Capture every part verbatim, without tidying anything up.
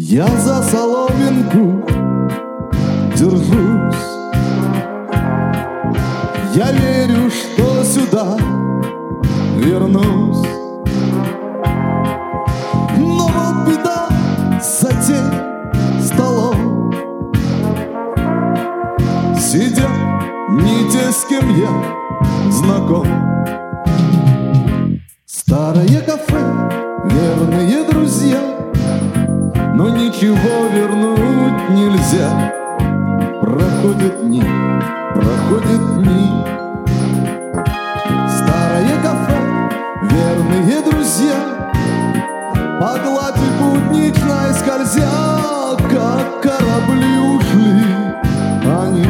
Я за соломинку держусь. Я верю, что сюда вернусь. Но вот беда за тем столом. Сидят не те, с кем я знаком. Старое кафе, верные друзья, но ничего вернуть нельзя. Проходят дни, проходят дни. Старое кафе, верные друзья, по глади будничной скользя, как корабли ушли они.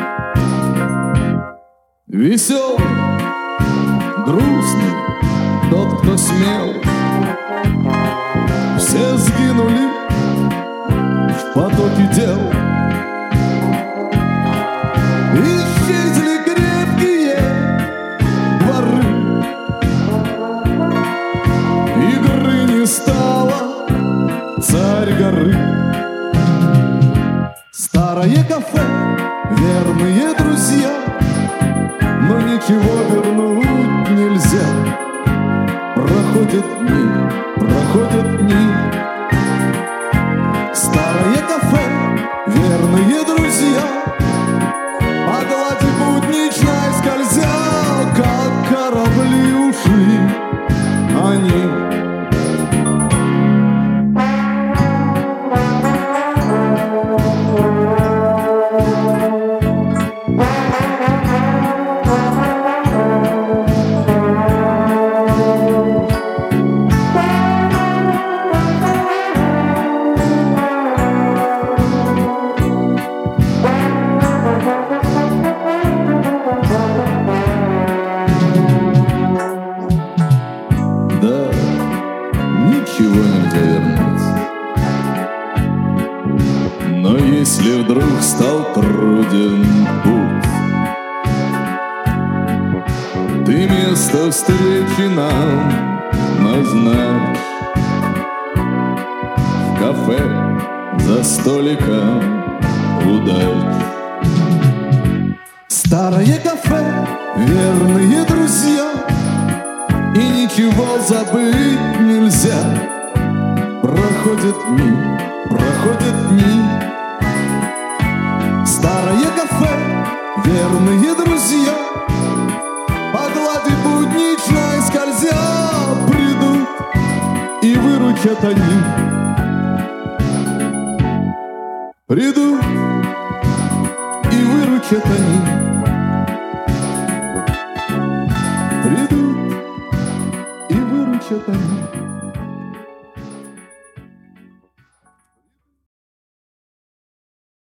Веселый, грустный, тот, кто смел, все сгинули в потоке дел. Исчезли крепкие дворы, игры не стало, царь горы. Старое кафе, верные друзья, но ничего вернуть нельзя. Проходят дни, проходят дни. Старое кафе, верные друзья, по глади будничной скользя, как корабли ушли они. Ничего нельзя вернуть. Но если вдруг стал труден путь, ты место встречи нам назначь. В кафе за столиком удач. Старое кафе, верные друзья, и ничего забыть нельзя. Проходят дни, проходят дни. Старое кафе, верные друзья, по глади будничной скользя, придут и выручат они. Придут и выручат они.